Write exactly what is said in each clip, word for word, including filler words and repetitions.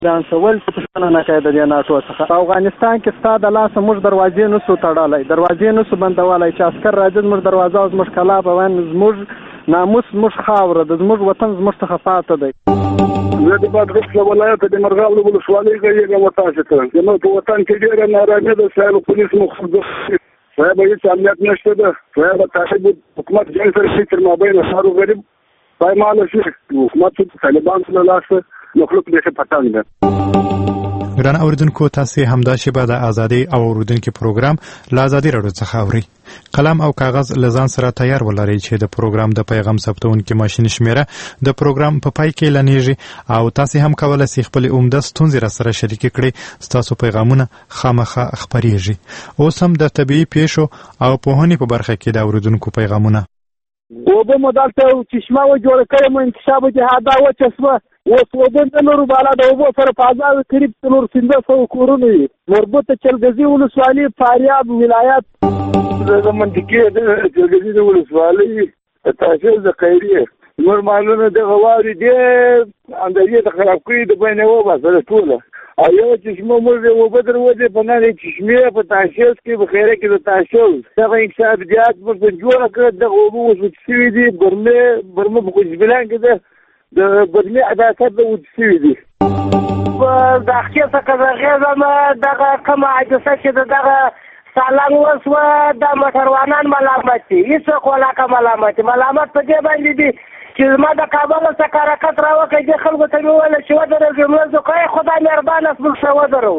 ځان سوال څه نه کوي د ناتو څخه افغانستان کې ستاد لاس موږ دروازې نو سو تړلای دروازې نو سو بندولای چې عسكر راځي موږ دروازه او موږ کلا په وان موږ ناموس موږ خاور د موږ وطن موږ څخه پاتې دی. زه د بادغیس ولایت د مرغاب ولسوالۍ کې یم وتاسو ته نو په وطن کې ډېر ناراضي ده چې پولیس مخ صاحب هیڅ امنیت نشته ده صاحب تاسو حکومت جنگ سره تر مابین سارو غریب پایمال شي حکومت طالبان سره لاس مخلوق دې پټان ده. ګران اوریدونکو تاسو همدا شبه د ازادي او اوریدونکو پروګرام لا ازادي راډیو څخه اوري. قلم او کاغذ لزان سره تیار ولرئ چې د پروګرام د پیغام ثبتونکو ماشين شمیره د پروګرام په پای کې لنیږي او تاسو هم کولای شئ خپل عمده ستونزې را سره شریک کړئ. تاسو پیغامونه خامخا خبريږي. اوس هم د طبيعي پیښو او پوهنې په برخه کې د اوریدونکو پیغامونه اوبه مدال ته چشمه و جوړ کړم انکشاف جهاد او چشمه اوس وبن د نورو بالا د اوبو سره په ازاد قریب نور پنځه سوه کورونه مربوطه چلګزي ولسوالۍ فاریاب ولایت د منطقې د چلګزي ولسوالۍ تاسو د خیریه نور مالونه د غواري دي اندرې د خراب کړی د بینه و باسه ټوله او یو چشمه موږ و بدر و دې په نه چشمه په تاسیس کې په خیره کې د تاسیس دا انکشاف جهاد په جوړه کړ د اوبو وسوي دي برمه برمه په کوچبلان کې ده د بدلی عدالت د وځي دي د اخیر څخه د غیزه دغه کوم عجزه چې دغه سالنګ وسو د موټروانان ملامت دي هیڅ کولا کوم ملامت ملامت په دې باندې دي چې ما د کابل څخه حرکت راوکړي د خلکو ته ویل چې ودرې جمله کوي خدای مهربان اسبل شو ودرو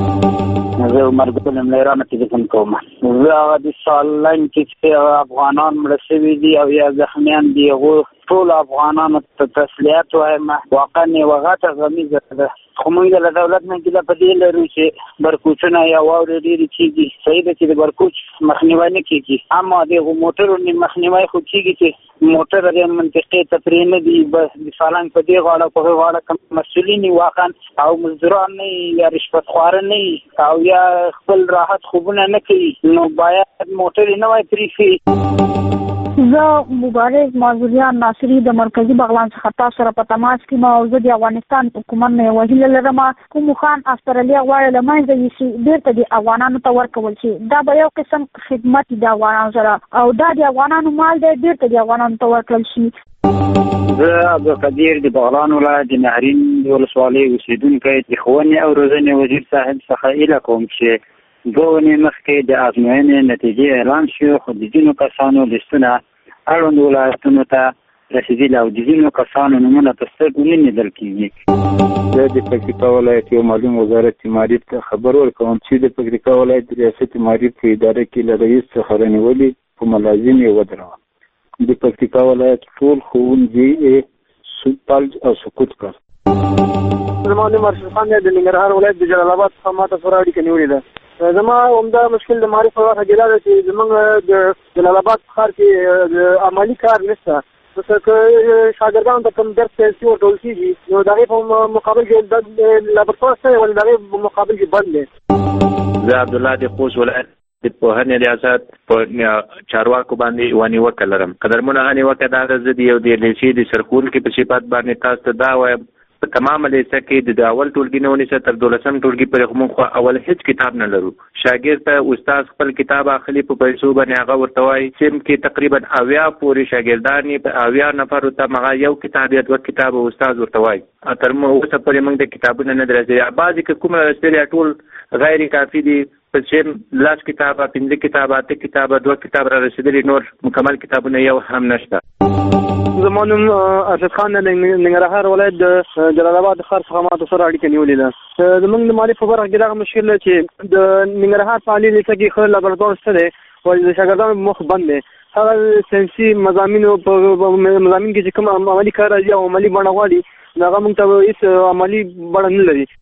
زه عمر ګل مليران کې کوم کوم زه د سالنګ کې افغانان مړ شوي دي او یا زخمیان دي غو ټول افغانانو ته تسلیت وایم واقعا وغته غمیزه ده خو موږ د دولت نه کله په دې لرو چې برکوچونه یا واوري ډېری کیږي صحیح ده چې د برکوچ مخنیوي نه کیږي اما د موټرونو مخنیوي خو کیږي چې موټر د منطقې تفرین دي بس د سالنګ په دې غاړه په غاړه کوم مسولین واقعا او مزدوران نه یا رشوت خوار نه او یا خپل راحت خوبونه نه کوي نو باید موټر نه وای پریفي. زه مبارز مازوریان ناصری د مرکزی بغلان څخه تاسو سره په تماس کې ما او زه د افغانستان حکومت نه وهیله لرم کوم خان استرالیا غواړي لمانځي چې بیرته د افغانانو ته ورکول شي دا به یو قسم خدمت د افغانانو سره او دا د افغانانو مال دی بیرته د افغانانو ته ورکول شي. زه عبدالقدیر د بغلان ولایت د نهرین ولسوالۍ اوسیدونکی د ښوونې او روزنې وزیر صاحب څخه هیله کوم چې دوه ونې مخکې د ازموینې نتیجې اعلان شو خو د ځینو کسانو لیستونه اړوند ولایتونو ته رسېدلي او د ځینو کسانو نومونه په سترګو نه لیدل کېږي. زه د پکتیکا ولایت یو معلوم وزارت معارف ته خبر ورکوم چې د پکتیکا ولایت د ریاست معارف په اداره کې له رئیس څخه رانیولي په ملازم یې ودروم. د پکتیکا ولایت ټول ښوونځي فلج او سقوط کړ. زما نوم ارشد خان دی د ننګرهار ولایت د جلال آباد څخه ماته سره اړیکه نیولې ده. زما عمده مشکل د معارف په وخت کې دا ده چې زموږ د جلال آباد ښار کې د عملي کار نشته ځکه شاګردانو ته کوم درس پیسې ورکول کېږي نو د هغې په مقابل کې د لابراتوار شته ولې د هغې په مقابل کې بند دی. زه عبدالله د خوست ولایت د پوهنې ریاست په چارواکو باندې ونیوکه لرم. قدرمنه هنیوکه دا ده زه د یو د لیسې د سرښوونکي په صفت باندې تاسو ته دا وایم په تمامه لیسه کې د اول ټولګي نه ونیسه تر دولسم ټولګي پورې موږ خو اول هیڅ کتاب نه لرو. شاګرد ته استاد خپل کتاب اخلي په پیسو باندې هغه ورته وایي سیم کې تقریبا اویا پورې شاګردان په اویا نفرو ته مغه یو کتاب یا دوه کتاب استاد ورته وایي تر موږ اوسه پورې موږ د کتابونه نه درځي بعضې که کومه رسېدلي ټول غیر کافي دي په سیم لاس کتابه پنځه کتابه اته کتابه دوه کتاب را رسېدلي نور مکمل کتابونه یو هم نشته. زما نوم ارشد خان د ننګرهار ولایت د جلال آباد ښار څخه ماته سره اړیکه نیولې ده. زموږ د معارف په برخه کې دغه مشکل دی چې د ننګرهار په عالي لیسه کې ښه لابراتوار شته دی او د شاګردانو مخ بند دی. هغه ساینسي مضامینو په مضامین کې چې کوم عملي کار راځي او عملي بڼه غواړي هغه موږ ته هېڅ عملي بڼه نه لري.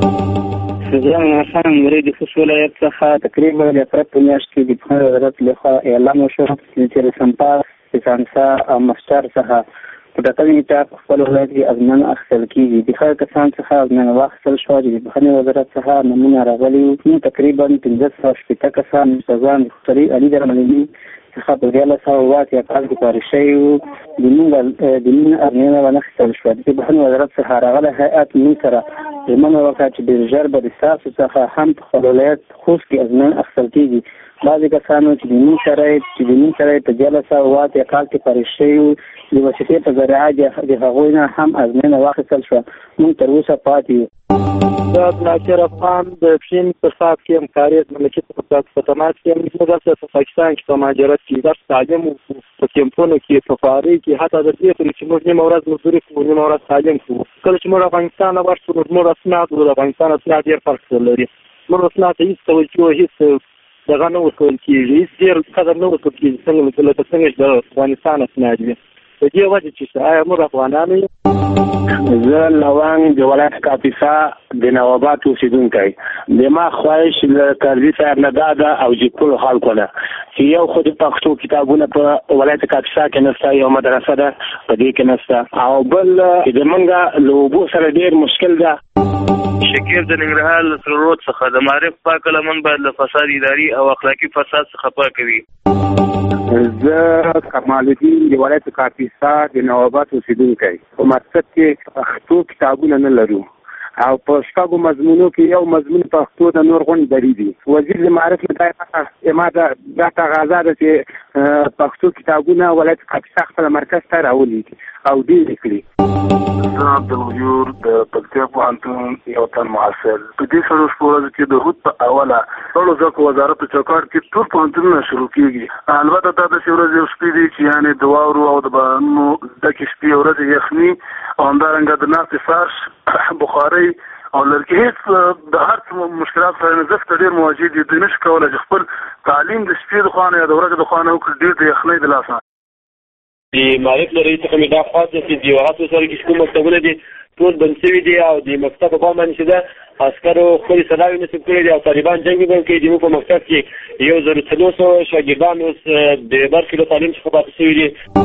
زه حسن مرید د خوست ولایت څخه تقریبا د اپریل په میاشت کې د پوهنې وزارت لخوا اعلان وشو چې رسمپا سانسا او مستر څخه په ټاکلي نیټه په خپل ولایت کې ازموینه اخیستل کېږي. د هغه کسان څخه ازموینه واخیستل شوه چې د پوهنې وزارت څخه نومونه راغلي وو. تقریبا پنځه سوه شپېته کسان استادان د خپلې عالي درملنې څخه په دیارلس سوه اوه اتیا کال کې پارې شوی وو. د موږ د مین ازموینه وانخیستل شوه. د بهرني وزارت څخه راغلی هیئت موږ سره ژمنه وکړه چې ډېر ژر به د ستاسو څخه هم په خپل ولایت خوست کې ازموینه اخیستل کېږي. بعضې کسانو چې د موږ شرایط چې د موږ شرایط په دیارلس سوه اوه اتیا کال کې پارې شوي وو د واسطې په ذریعه د هغوی نه هم ازموینه واخیستل شوه. موږ تر اوسه پاتې یو. زه ناصر افغان د فین په صاحب کې یم کاریت مملکت په تماس کې یم. زه دلته په پاکستان کې په مهاجرت کې درس تعلیم په کیمپونو کې په فاري کې حتی د دې پورې چې موږ نیمه ورځ مزدوري کوو نیمه ورځ تعلیم کوو. کله چې موږ افغانستان نه ورشو نو زموږ اسناد د افغانستان اسناد ډېر فرق لري. موږ اسناد ته هېڅ توجه هېڅ دغه نه ورکول کېږي، هېڅ ډېر قدر نه ورکول کېږي څنګه لکه څنګه چې د افغانستان اسناد وي. په دې وجه چې آیا موږ افغانان یو؟ زه لونګ د ولایت کاپیسا د نواباد اوسېدونکی. د ما خواهش له کرزي صاحب نه دا ده او چې ټولو خلکو نه چې یو خو د پښتو کتابونه په ولایت کاپیسا کې نشته، یو مدرسه ده په دې کې نشته، او بل چې زمونږ له اوبو سره ډېر مشکل ده. شکیب د ننګرهار له سرود څخه د معرف پاک لمن باید له فساد اداري او اخلاقي فساد څخه پاک وي. زه کمال الدین د ولایت کاپیسا د نواباد اوسېدونکی. په مقصد کې پښتو کتابونه نه لرو او په شپږو مضمونو کې یو مضمون پښتو د نور غونډ بری دي. وزیر د معرف نه ما دا تقاضا ده چې پښتو کتابونه ولایت کاپیسا خپل مرکز ته راولي او ډېر کړي. زه عبدالغیور د پکتیا پوهنتون یو تن محصل. په دې څلور شپو ورځو کې د هود په اوله ټولو زده وزارت په چوکاټ کې ټول پوهنتونونه شروع کېږي. البته دا داسې ورځې او شپې دي چې یعنې د واورو او د بارانونو ډکې شپې او ورځې یخني او همدارنګه د ناستې فرش بخارۍ او لرګي هېڅ د هر څه مشکلات سره نظف ته ډېر مواجه دي. دوی نشي کولی چې خپل تعلیم د شپې د خوا نه یا د ورځې د خوا نه وکړي، ډېر د یخنۍ د لاسه. د معرف له رئیس څخه مې دا خواست دی چې د هغه سره کې کوم مکتبونه دي ټول بند شوي دي او د مکتب په بام باندې چې ده عسکرو خپلې سلاوې نصب کړي دي او طالبان جنګ وکړي کوي. زموږ په مکتب کې یو زر څلور سوه شاګردان اوس د برخې له تعلیم څخه پاتې شوي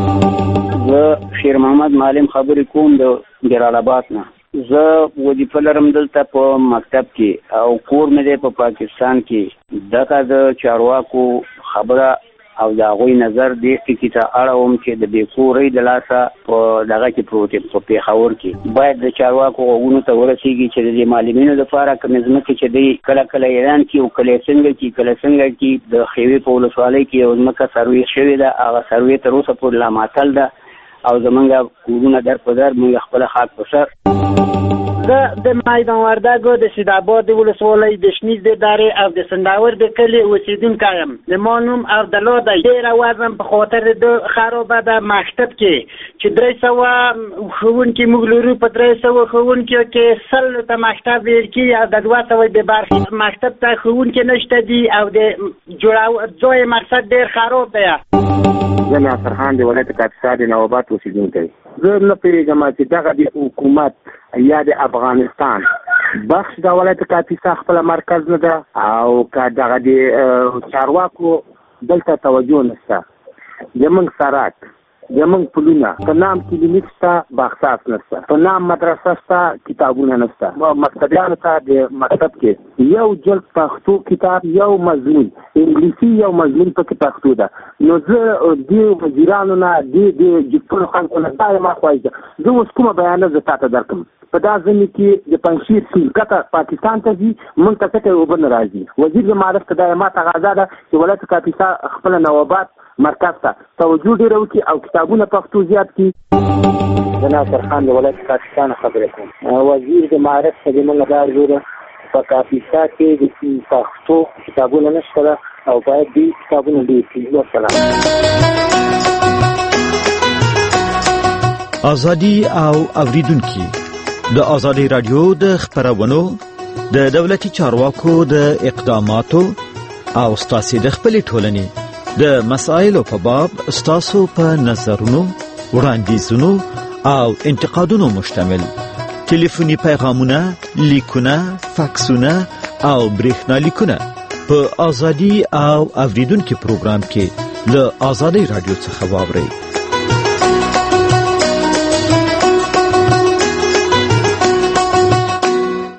دي. زه شیر محمد معلم خبرې کوم د جلال آباد نه. زه وظیفه لرم دلته په مکتب کې او کور مې دی په پاکستان کې. دغه د چارواکو خبره او د هغوی نظر دې ټکي ته اړوم چې د بېکورۍ د لاسه په دغه کې پروت یم په پېښور کې. باید د چارواکو غوږونو ته ورسېږي چې د دې معلمینو دپاره کومې ځمکې چې دوی کله کله اعلان کړي او کله یې څنګه کړي کله څنګه کړي. د خیوې په ولسوالۍ کې یو ځمکه سروې شوې ده، هغه سروې تر اوسه پورې لا معطل ده او زمونږ کورونه در په در موږ خپله خاک په سر. زه د میدان وردګو د سیدآباد ولسوالۍ د شنیز د دارې او د سنداور د کلي اوسېدونکی یم. د ما نوم عبدالله دی. ډېره وزم په خاطر د خرابه ده مکتب کې چې درې سوه ښوونکي موږ لرو. په درې سوه ښوونکیو کې سل ته مکتب ویل کېږي او د دوه سوه د برخې مکتب ته ښوونکي نشته دي او د جوړو ځای مقصد ډېر خراب دی. زه ناصر خان د ولایت کاپیسا د نواباد اوسېدونکی. زه نه پوهېږم چې دغه د حکومت یا د افغانستان بخش د ولایت کاپیسا خپله مرکز نه ده او که دغه د چارواکو دلته توجه نشته. زموږ سرک زموږ پلونه په نام کلینیک شته، باغساس نشته، په نام مدرسه شته، کتابونه نشته. مکتبیانو ته د مکتب کې یو جلد پښتو کتاب یو مضمون انګلیسي یو مضمون پکې پښتو ده. نو زه دې وزیرانو نه دې د ټولو خلکو نه دا یم خوښه. زه اوس کومه بیانه زه تا ته درکړم په دا ځینې کې د پنجشیر سیند کته پاکستان ته ځي، موږ ته کته اوبه نه راځي. وزیر د معرف ته دا ما تقاضا ده چې ولایت کاپیسا خپله نواباد مرکز ته توجه ډېره وکړي او کتابونه پښتو زیات کړي. زه ناصر خان د ولایت کاپیسا نه خبرې کوم. وزیر د معرف ته زموږ دا ارزو ده په کاپیسا کې د پښتو کتابونه نشته ده او باید دې کتابونه ډېر کړي. وسلام. ازادي او اوریدونکي د ازادي رادیو د خبرونو د دولتي چارواکو د اقداماتو او ستاسو د خپلې ټولنې د مسائلو په باب ستاسو په نظرونو وړاندیزونو او انتقادونو مشتمل ټلیفوني پیغامونه، لیکونه، فاکسونه او برېښنا لیکونه په ازادي او اوریدونکي پروګرام کې له ازادي رادیو څخه واورئ.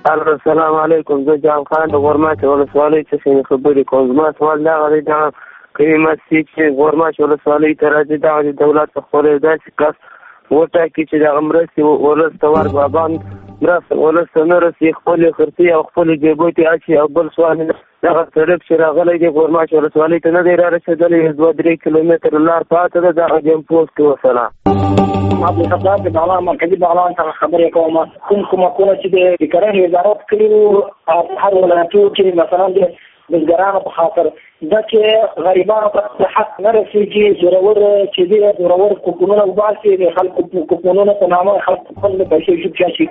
السلام علیکم. زه جان خان د غورمات ولسوالۍ څخه خبرې کوم. زما سوال دا غواړي چې کوي مستی چې غورماش ولسوالۍ ته راځي دغه د دولت په خپل داسې کس وټاکي چې دغه مرستې ولس ته ورکړي ابان مرسته ولس ته نه رسي خپلې خرڅې او خپلې جیبو ته اچي او بل سوال دغه سړک چې راغلی دی غورماش ولسوالۍ ته نه دی رارسېدلی دوه درې کیلومتره لار پاته ده دغه جیم پوسټ کې وسله عبدالصبر د بغلان مرکزي بغلان څخه خبرې کوم کوم کومکونه چې د کرنې وزارت کړي وو هر ولایتونو کې مثلا د بزګرانو په خاطر دا چې غریبانو ته حق نه رسېږي زورور چې دی زورور کوپنونه وباسي د خلکو کوپنونه په نامه خلک خپل پیسې جوب شي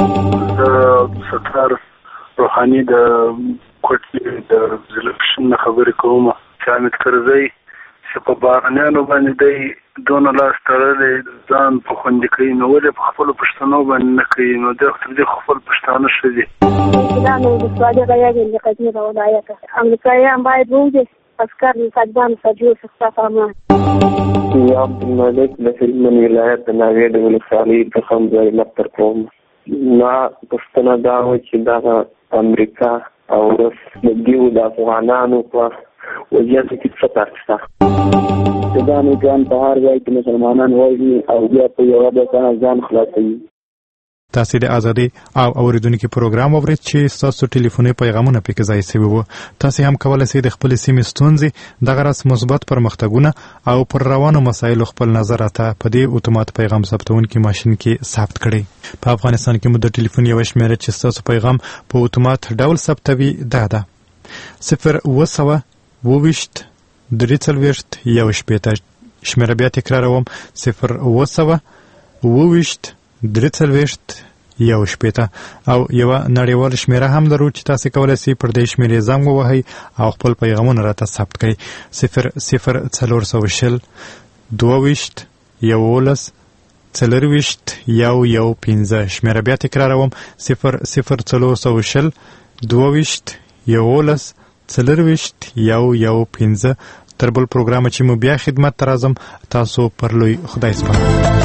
د ستار روحاني د کوټې د زلکشن خبرې کوم چې حامد کرزی چې په بارانیانو باندې دی دونه لاس تړلی ځان په خوندي کوي نو ولې په خپلو پښتنو باندې نه کوي نو د تر دې خپل پښتانه ښه دي دا نو د سوالي غیاګ د قدیمه ولایت امریکایان باید ووځي عسكر طالبان سجو څخه فرمان یا عبدالملک د هلمند ولایت د ناوې د ولسوالۍ څخه ځای مطر کوم نه پښتنه دا و چې دغه امریکا او روس د دیو د افغانانو په وضعیت کې څه فرق شته دا نو ځان په هر ځای کې مسلمانان وایي او بیا په یوه بل ځان خلاصوي تاسو د ازادي او اوریدونکو پروګرام اورئ چې تاسو ټلیفوني پیغامونه پکې ځای سوي وو تاسو هم کولای شئ د خپل سیمې ستونزې د غرض مثبت پرمختګونه او پر روانو مسایلو خپل نظر راته په دې اتومات پیغام ثبتونکو ماشين کې ثبت کړئ په افغانستان کې مو د ټلیفون یو شمیره چې تاسو پیغام په اتومات ډول ثبتوي دا ده صفر وسوه وویشت درې څلوېښت یو شپېته شمیره بیا تکراروم صفر وسوه وویشت درې څلوېښت یو شپېته او یوه نړیواله شمیره هم لرو چې تاسو کولی شئ پر دې شمیرې زنګ ووهئ او خپل پیغامونه راته ثبت کړئ صفر صفر څلور سوه شل دوه ویشت یولس څلرویشت یو یو پنځه شمیره بیا تکراروم صفر صفر څلور سوه شل دوه ویشت یولس څلرویشت یو یو پنځه تر بل پروګرام چې مو بیا خدمت ته راځم تاسو پر لوی خدای سپارم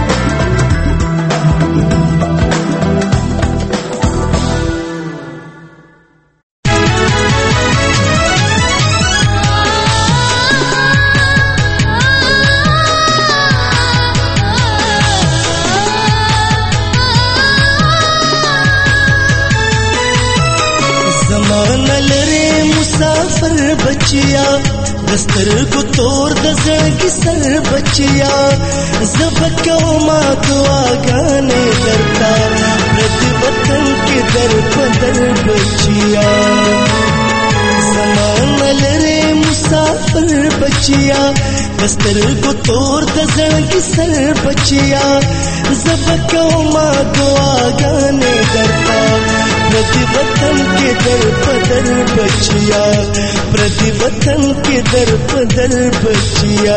बचिया दस्तर को तोड़ दजगी सर बचिया जबको माँ दुआ गाने डरता प्रति वतन के दर बदल बचिया जमान लरे मुसाफिर बचिया दस्तर को तोड़ दजगी सर बचिया जबको माँ दुआ गाने डरता प्रति वतन के दर बदल बचिया प्रति वतन के दर बदल बचिया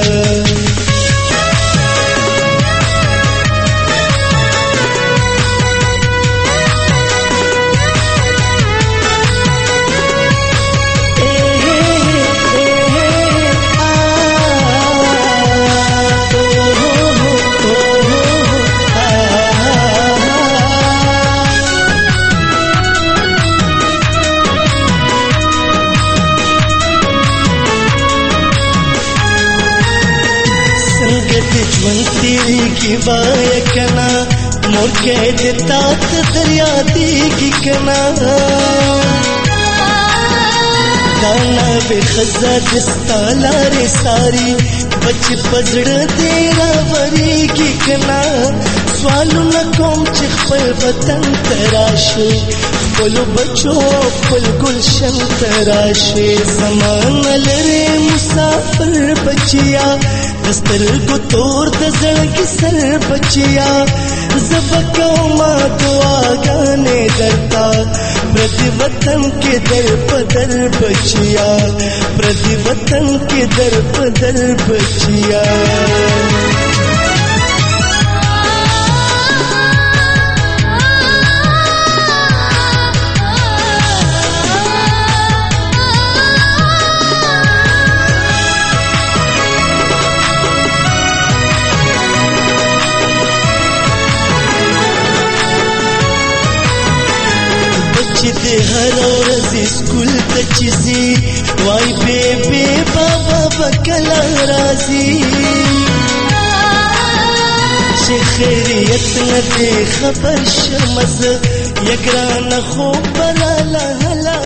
की बायकना मोर कह देता दरिया देगी कना दाना बेखजा दिस्ता लारे सारी बच पजड़ देरा वरीगी कना स्वालू न कोम चिखपल वतन तराशे बोलो बचो फुल गुलशन तराशे समान लरे मुसाफिर बचिया दस्तर को तोड़ दजड़ की सर बचिया जबको माँ दुआ गाने डरता प्रति वतन के दर पदर बचिया प्रति वतन के दर पदर बचिया हर रोज स्कूल ته چیزی وای بی بی بابا بکلا رازی چې خیریت نه دی خبر شمز یګران خوب